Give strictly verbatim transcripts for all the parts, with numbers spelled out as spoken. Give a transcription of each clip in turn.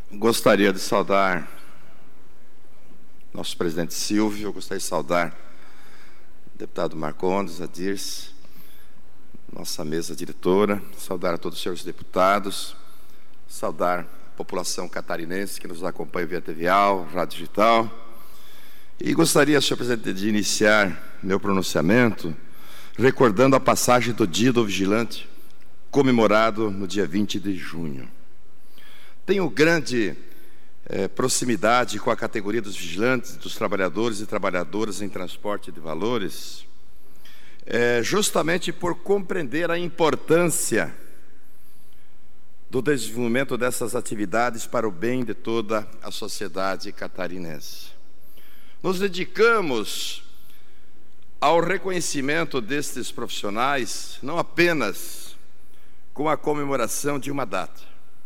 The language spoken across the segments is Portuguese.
Gostaria de saudar nosso presidente Silvio, gostaria de saudar o deputado Marcondes, a Dirce, nossa mesa diretora, saudar a todos os senhores deputados, saudar a população catarinense que nos acompanha via T V A, Rádio Digital. E gostaria, senhor presidente, de iniciar meu pronunciamento recordando a passagem do Dia do Vigilante, comemorado no dia vinte de junho. Tenho grande eh, proximidade com a categoria dos vigilantes, dos trabalhadores e trabalhadoras em transporte de valores, eh, justamente por compreender a importância do desenvolvimento dessas atividades para o bem de toda a sociedade catarinense. Nos dedicamos ao reconhecimento destes profissionais, não apenas com a comemoração de uma data,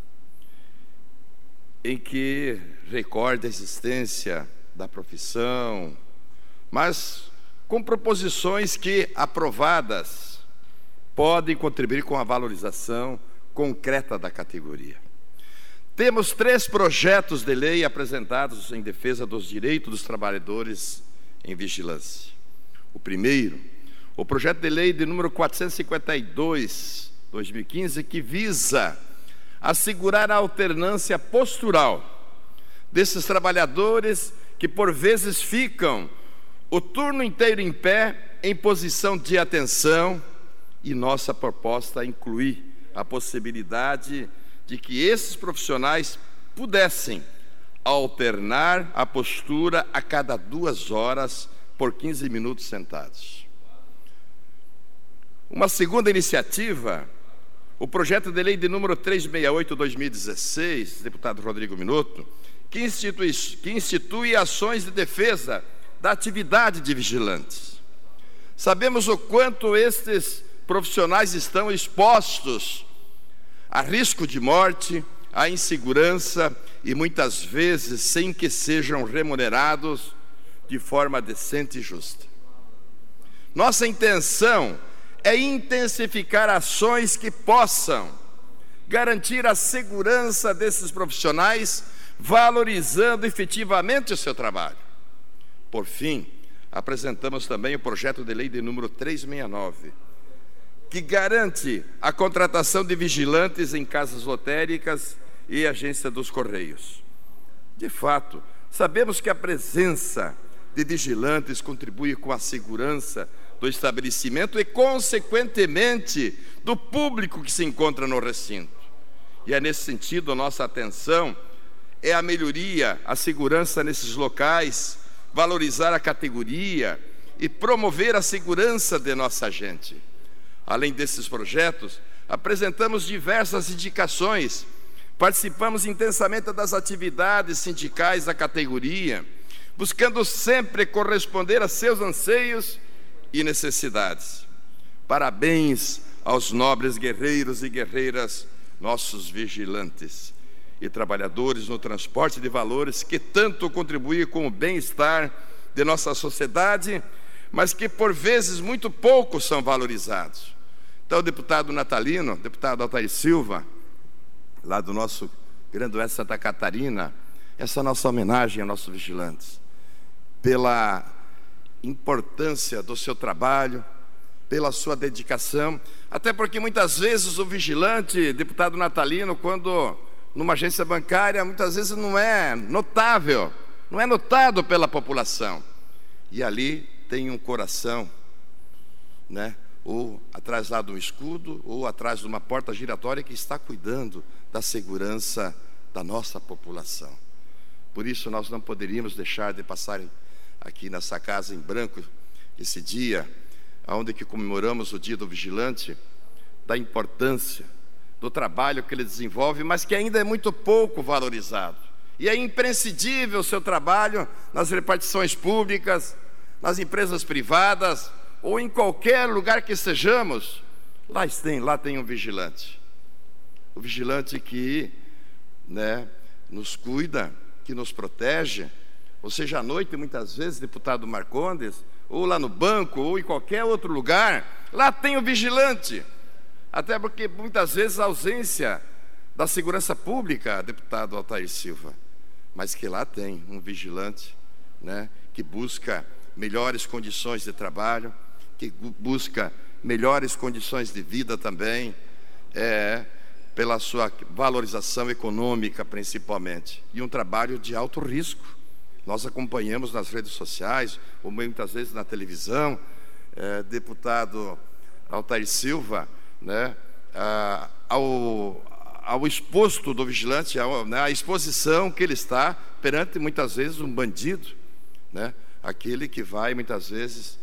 em que recorda a existência da profissão, mas com proposições que, aprovadas, podem contribuir com a valorização concreta da categoria. Temos três projetos de lei apresentados em defesa dos direitos dos trabalhadores em vigilância. O primeiro, o projeto de lei de número quatrocentos e cinquenta e dois, dois mil e quinze, que visa assegurar a alternância postural desses trabalhadores que por vezes ficam o turno inteiro em pé em posição de atenção, e nossa proposta inclui a possibilidade de que esses profissionais pudessem alternar a postura a cada duas horas por quinze minutos sentados. Uma segunda iniciativa, o projeto de lei de número trezentos e sessenta e oito, dois mil e dezesseis, deputado Rodrigo Minotto, que institui, que institui ações de defesa da atividade de vigilantes. Sabemos o quanto estes profissionais estão expostos a risco de morte, a insegurança e muitas vezes sem que sejam remunerados de forma decente e justa. Nossa intenção é intensificar ações que possam garantir a segurança desses profissionais, valorizando efetivamente o seu trabalho. Por fim, apresentamos também o projeto de lei de número trezentos e sessenta e nove, que garante a contratação de vigilantes em casas lotéricas e agência dos Correios. De fato, sabemos que a presença de vigilantes contribui com a segurança do estabelecimento e, consequentemente, do público que se encontra no recinto. E é nesse sentido, a nossa atenção é a melhoria, a segurança nesses locais, valorizar a categoria e promover a segurança de nossa gente. Além desses projetos, apresentamos diversas indicações, participamos intensamente das atividades sindicais da categoria, buscando sempre corresponder a seus anseios e necessidades. Parabéns aos nobres guerreiros e guerreiras, nossos vigilantes e trabalhadores no transporte de valores, que tanto contribuem com o bem-estar de nossa sociedade, mas que por vezes muito pouco são valorizados. Então, o deputado natalino, deputado Altair Silva, lá do nosso Grande Oeste Santa Catarina, essa nossa homenagem aos nossos vigilantes, pela importância do seu trabalho, pela sua dedicação, até porque muitas vezes o vigilante, deputado natalino, quando numa agência bancária, muitas vezes não é notável, não é notado pela população, e ali tem um coração, né? Ou atrás lá de um escudo, ou atrás de uma porta giratória que está cuidando da segurança da nossa população. Por isso nós não poderíamos deixar de passar aqui nessa casa em branco esse dia, onde que comemoramos o Dia do Vigilante, da importância do trabalho que ele desenvolve, mas que ainda é muito pouco valorizado. E é imprescindível o seu trabalho nas repartições públicas, nas empresas privadas, ou em qualquer lugar que estejamos, lá tem, lá tem um vigilante. O vigilante que, né, nos cuida, que nos protege, ou seja, à noite, muitas vezes, deputado Marcondes, ou lá no banco, ou em qualquer outro lugar, lá tem o vigilante. Até porque, muitas vezes, a ausência da segurança pública, deputado Altair Silva, mas que lá tem um vigilante, né, que busca melhores condições de trabalho, que busca melhores condições de vida também, é, pela sua valorização econômica principalmente, e um trabalho de alto risco. Nós acompanhamos nas redes sociais, ou muitas vezes na televisão, é, deputado Altair Silva, né, a, ao, ao exposto do vigilante, a, né, a exposição que ele está perante muitas vezes um bandido, né, aquele que vai muitas vezes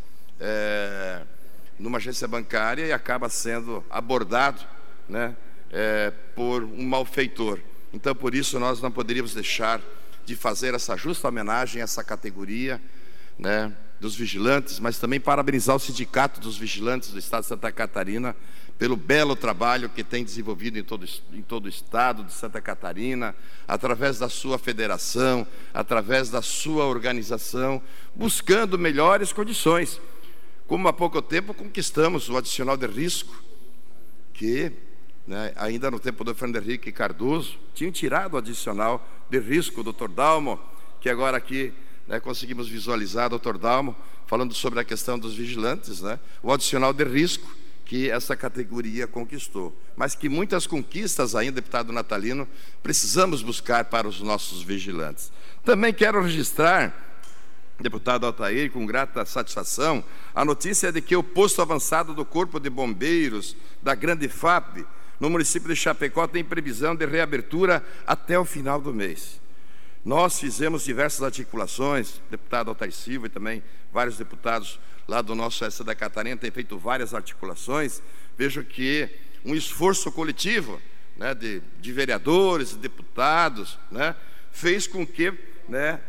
é, numa agência bancária e acaba sendo abordado, né, é, por um malfeitor. Então, por isso, nós não poderíamos deixar de fazer essa justa homenagem a essa categoria, né, dos vigilantes, mas também parabenizar o Sindicato dos Vigilantes do Estado de Santa Catarina pelo belo trabalho que tem desenvolvido em todo, em todo o Estado de Santa Catarina, através da sua federação, através da sua organização, buscando melhores condições. Como há pouco tempo conquistamos o adicional de risco, que, né, ainda no tempo do Fernando Henrique Cardoso, tinha tirado o adicional de risco, doutor Dalmo, que agora aqui, né, conseguimos visualizar, doutor Dalmo, falando sobre a questão dos vigilantes, né, o adicional de risco que essa categoria conquistou. Mas que muitas conquistas ainda, deputado Natalino, precisamos buscar para os nossos vigilantes. Também quero registrar, deputado Altair, com grata satisfação, a notícia de que o posto avançado do Corpo de Bombeiros da Grande F A P, no município de Chapecó, tem previsão de reabertura até o final do mês. Nós fizemos diversas articulações, deputado Altair Silva e também vários deputados lá do nosso S da Catarina têm feito várias articulações. Vejo que um esforço coletivo, né, de, de vereadores e deputados, né, fez com que, né,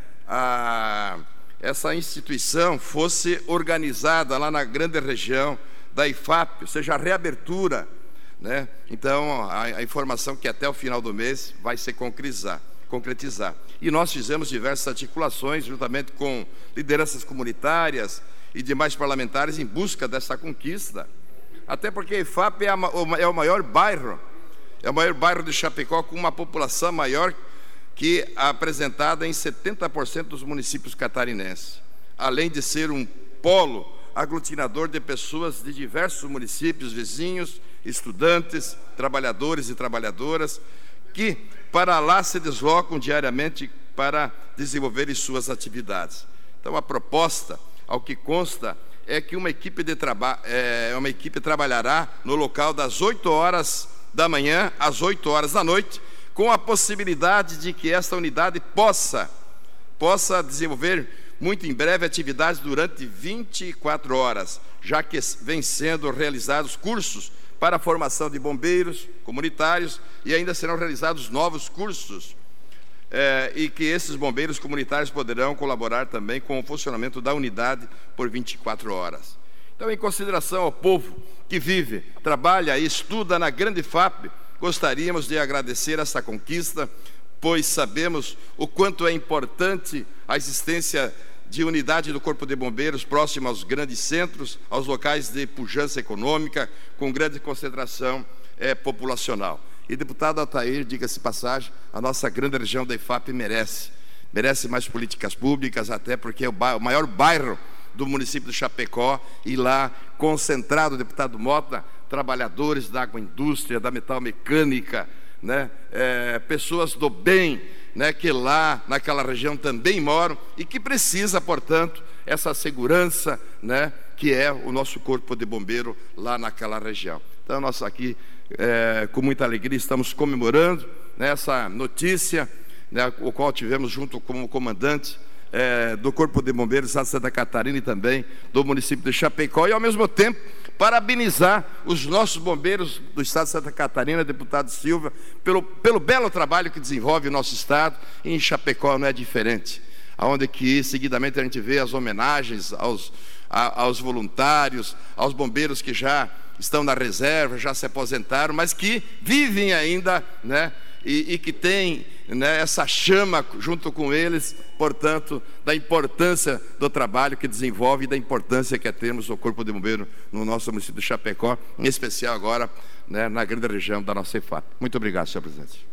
a, essa instituição fosse organizada lá na grande região da I F A P, ou seja, a reabertura, né? Então, a, a informação que até o final do mês vai se concretizar, concretizar. E nós fizemos diversas articulações, juntamente com lideranças comunitárias e demais parlamentares, em busca dessa conquista. Até porque a I F A P é, a, é o maior bairro, é o maior bairro de Chapecó, com uma população maior que a apresentada em setenta por cento dos municípios catarinenses. Além de ser um polo aglutinador de pessoas de diversos municípios vizinhos, estudantes, trabalhadores e trabalhadoras, que para lá se deslocam diariamente para desenvolverem suas atividades. Então, a proposta, ao que consta, é que uma equipe, de traba é, uma equipe trabalhará no local das oito horas da manhã às oito horas da noite, com a possibilidade de que esta unidade possa, possa desenvolver muito em breve atividades durante vinte e quatro horas, já que vem sendo realizados cursos para a formação de bombeiros comunitários e ainda serão realizados novos cursos, é, e que esses bombeiros comunitários poderão colaborar também com o funcionamento da unidade por vinte e quatro horas. Então, em consideração ao povo que vive, trabalha e estuda na grande F A P, gostaríamos de agradecer essa conquista, pois sabemos o quanto é importante a existência de unidade do Corpo de Bombeiros próximo aos grandes centros, aos locais de pujança econômica, com grande concentração é, populacional. E, deputado Altair, diga-se passagem, a nossa grande região da I F A P merece, merece mais políticas públicas, até porque é o, o maior bairro do município de Chapecó, e lá concentrado, deputado Mota, trabalhadores da agroindústria, da metalmecânica, né, é, pessoas do bem, né, que lá naquela região também moram e que precisa, portanto, essa segurança, né, que é o nosso Corpo de Bombeiro lá naquela região. Então, nós aqui, é, com muita alegria, estamos comemorando, né, essa notícia, né, o qual tivemos junto com o comandante é, do Corpo de Bombeiros de Santa Catarina e também do município de Chapecó, e ao mesmo tempo parabenizar os nossos bombeiros do estado de Santa Catarina, deputado Silva, pelo, pelo belo trabalho que desenvolve o nosso estado, e em Chapecó não é diferente, onde que seguidamente a gente vê as homenagens aos, a, aos voluntários, aos bombeiros que já estão na reserva, já se aposentaram, mas que vivem ainda, né, e, e que têm, né, essa chama junto com eles, portanto, da importância do trabalho que desenvolve e da importância que é termos o Corpo de Bombeiro no nosso município de Chapecó, em especial agora, né, na grande região da nossa I F A P. Muito obrigado, senhor presidente.